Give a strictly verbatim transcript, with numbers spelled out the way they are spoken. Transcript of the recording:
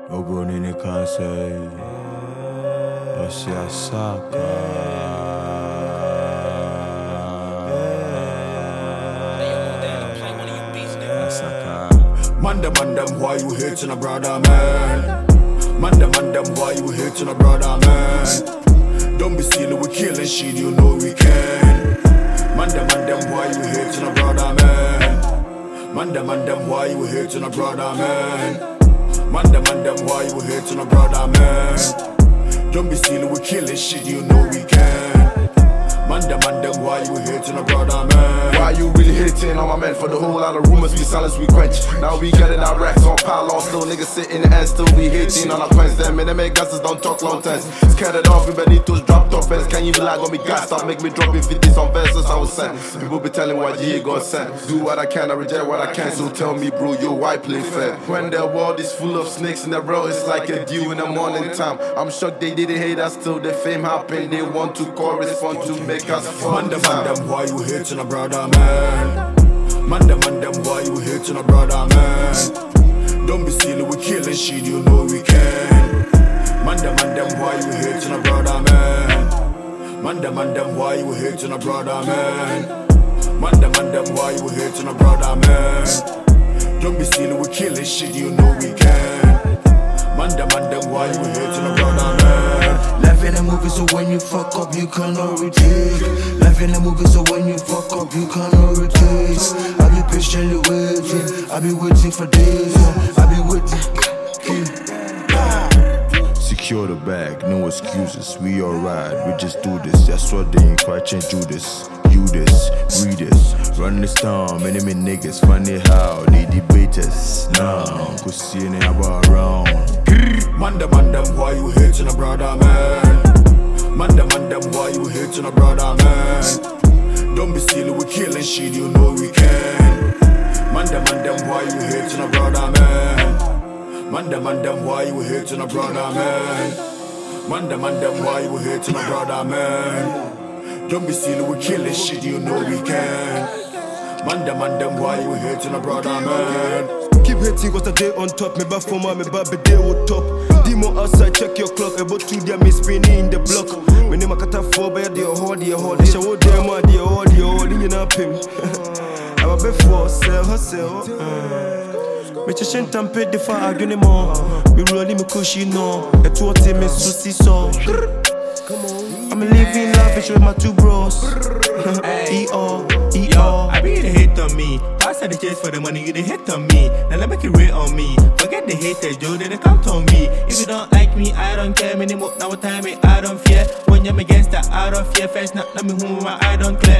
Ogonini Kansei Oshiasaka Manda mandam, why you hating a brother man? Manda mandam, why you hating a brother man? Don't be silly, we killing shit, you know we can. Manda mandam, why you hating a brother man? Manda mandam, why you hating a brother man? Manda mandam, why you hating a brother man? Don't be silly, we killing shit, you know we can. Manda mandam, why you hating a brother man? Why you really hating on my man? For the whole lot of rumors, we silence, we quench. Now we getting our racks on pylon. Still niggas sitting and still we hating on our quench. Them and they make guys don't talk long times. Scared it off, we Benitos dropped off ends. Can you be like on me gas? Stop make me drop in fifties on verses I was sent. People be telling what you gon' send. Do what I can, I reject what I can. So tell me bro, yo, why play fair? When the world is full of snakes in the road, it's like a dew in the morning time. I'm shocked they didn't hate us till the fame happened. They want to correspond to make us fun. Manda mandam, why you hating a brother man? Manda mandam, why you hating a brother man? Don't be silly, we killing shit, you know we can. Manda mandam, why you hating a brother man? Manda mandam, why you hating a brother man? Manda mandam, why you hating a brother man? Don't be silly, we killing shit, you know we can. Manda mandam, why you hating a brother man? Life in the movie, so when you fuck up, you cannot retake. Life in the movie, so when you fuck up, you cannot retake. I be patiently waiting, I be waiting for days, I be waiting. Secure the bag, no excuses, we alright, we just do this. That's what they ain't quite change, do this. You this, read this, run this town, many me niggas, funny how they debate us. Now, cause seeing it about around. Manda mandam, why you hating a brother man? Manda mandam, why you hating a brother man? Don't be silly, we killing shit, you know we can. Manda mandam, why you hating a brother man? Manda mandam, why you hating a brother man? Manda mandam, why you hating a brother man? Don't be silly, we killing shit, you know we can. Manda mandam, why you hating a brother man? Keep hating cause I day on top. Me back for my, me back be day on top. Demo outside, check your clock. About two there, me spinning in the block. Me name a kata four by the hold, the hold. She would them, the hold, the hold, you know him. I'm a before, sell herself. Me chasing tampe the fire, I don't more. Me rolling me cushy, no. A two team is so see so. I'm living lavish with my two bros. E O, E O. I be the hate on me. Pass the chase for the money, you the hate on me. Now let make it rain on me. Forget the haters, Joe, they count on me. If you don't like me, I don't care anymore. Now what time it, I don't fear. When you're against that, I don't fear. First, not let me who I don't clear.